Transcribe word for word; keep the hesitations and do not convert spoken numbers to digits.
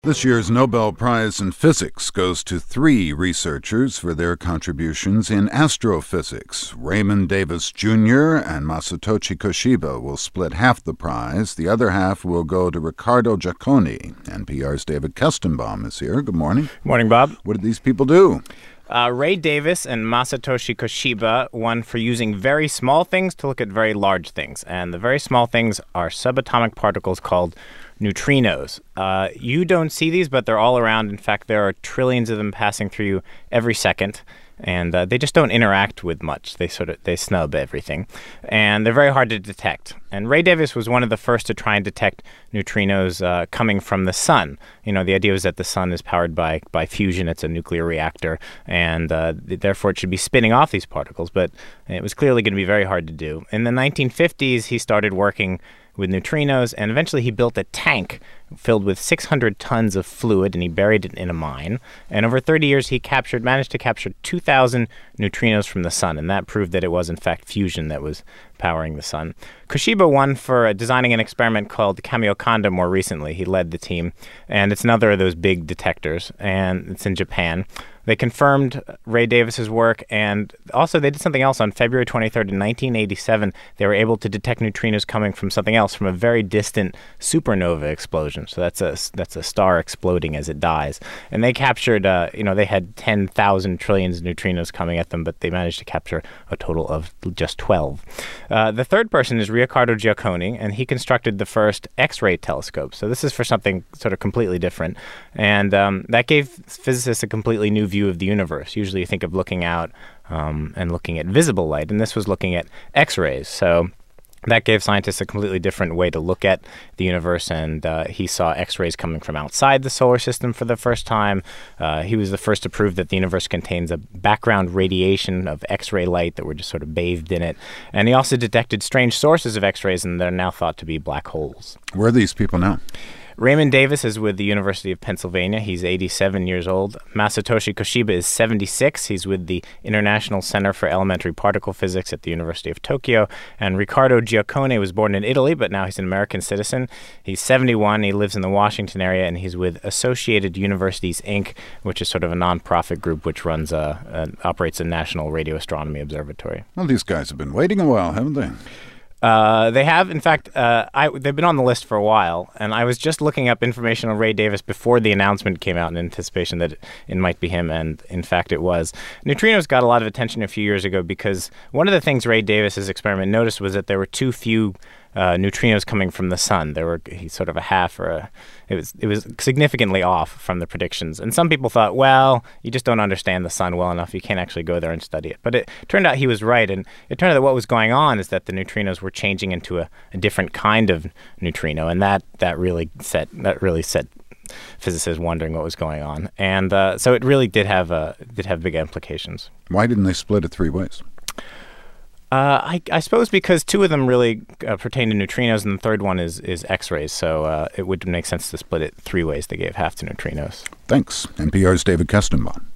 This year's Nobel Prize in Physics goes to three researchers for their contributions in astrophysics. Raymond Davis Junior and Masatoshi Koshiba will split half the prize. The other half will go to Riccardo Giacconi. N P R's David Kestenbaum is here. Good morning. Good morning, Bob. What did these people do? Uh, Ray Davis and Masatoshi Koshiba won for using very small things to look at very large things. And the very small things are subatomic particles called neutrinos. Uh, you don't see these, but they're all around. In fact, there are trillions of them passing through you every second. And uh, they just don't interact with much. They sort of they snub everything, and they're very hard to detect. And Ray Davis was one of the first to try and detect neutrinos uh, coming from the sun. You know, the idea was that the sun is powered by by fusion. It's a nuclear reactor, and uh, therefore it should be spinning off these particles. But it was clearly going to be very hard to do. In the nineteen fifties, he started working with neutrinos, and eventually he built a tank filled with six hundred tons of fluid, and he buried it in a mine. And over thirty years, he captured, managed to capture two thousand neutrinos from the sun, and that proved that it was, in fact, fusion that was powering the sun. Koshiba won for uh, designing an experiment called Kamiokande more recently. He led the team, and it's another of those big detectors, and it's in Japan. They confirmed Ray Davis's work, and also they did something else on February twenty-third in nineteen eighty-seven. They were able to detect neutrinos coming from something else, from a very distant supernova explosion. So that's a that's a star exploding as it dies. And they captured, uh, you know, they had ten thousand trillions of neutrinos coming at them, but they managed to capture a total of just twelve. Uh, the third person is Riccardo Giacconi, and he constructed the first X-ray telescope. So this is for something sort of completely different, and um, that gave physicists a completely new view of the universe. Usually you think of looking out um, and looking at visible light, and this was looking at X-rays. So that gave scientists a completely different way to look at the universe, and uh, he saw X-rays coming from outside the solar system for the first time. Uh, he was the first to prove that the universe contains a background radiation of X-ray light that we're just sort of bathed in it. And he also detected strange sources of X-rays, and they're now thought to be black holes. Where are these people now? Raymond Davis is with the University of Pennsylvania. He's eighty-seven years old. Masatoshi Koshiba is seventy-six. He's with the International Center for Elementary Particle Physics at the University of Tokyo. And Riccardo Giacconi was born in Italy, but now he's an American citizen. He's seventy-one. He lives in the Washington area, and he's with Associated Universities, Incorporated, which is sort of a nonprofit group which runs a, a operates a National Radio Astronomy Observatory. Well, these guys have been waiting a while, haven't they? Uh, they have. In fact, uh, I, they've been on the list for a while, and I was just looking up information on Ray Davis before the announcement came out in anticipation that it, it might be him, and in fact it was. Neutrinos got a lot of attention a few years ago because one of the things Ray Davis's experiment noticed was that there were too few Uh, neutrinos coming from the sun. There were he's sort of a half or a it was it was significantly off from the predictions. And some people thought, well, you just don't understand the sun well enough. You can't actually go there and study it. But it turned out he was right, and it turned out that what was going on is that the neutrinos were changing into a, a different kind of neutrino, and that that really set that really set physicists wondering what was going on. And uh, so it really did have uh, did have big implications. Why didn't they split it three ways? Uh, I, I suppose because two of them really uh, pertain to neutrinos, and the third one is, is X-rays. So uh, it would make sense to split it three ways. They gave half to neutrinos. Thanks. N P R's David Kestenbaum.